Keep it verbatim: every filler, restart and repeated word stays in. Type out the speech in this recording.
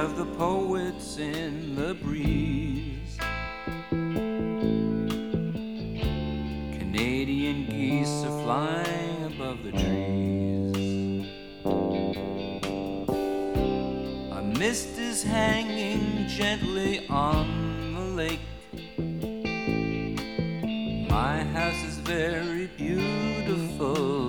of the poets in the breeze. Canadian geese are flying above the trees. A mist is hanging gently on the lake. My house is very beautiful